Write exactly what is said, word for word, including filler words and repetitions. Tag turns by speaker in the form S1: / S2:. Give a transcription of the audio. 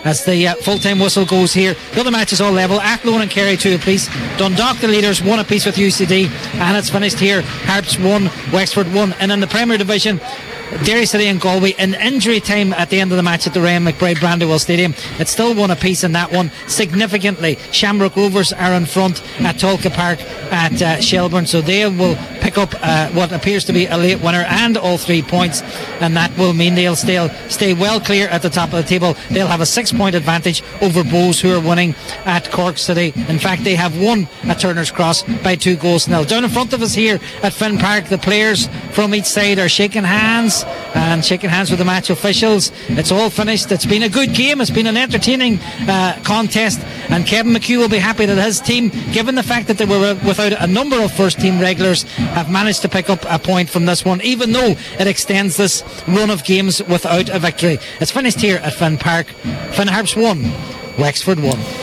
S1: as the uh, full-time whistle goes here. The other matches all level. Athlone and Kerry two apiece. Dundalk the leaders, one apiece with U C D, and it's finished here. Harps one, Wexford one. And in the Premier Division, Derry City and Galway in injury time at the end of the match at the Ryan McBride Brandywell Stadium. It's still one apiece in that one. Significantly, Shamrock Rovers are in front at Tolka Park at uh, Shelbourne, so they will pick up uh, what appears to be a late winner and all three points, and that will mean they'll stay, stay well clear at the top of the table. They'll have a six point advantage over Bows, who are winning at Cork City. In fact, they have won at Turner's Cross by two goals to nil. Down in front of us here at Finn Park, the players from each side are shaking hands and shaking hands with the match officials. It's all finished. It's been a good game. It's been an entertaining uh, contest, and Kevin McHugh will be happy that his team, given the fact that they were without a number of first team regulars, have managed to pick up a point from this one, even though it extends this run of games without a victory. It's finished here at Finn Park. Finn Harps one, Wexford one.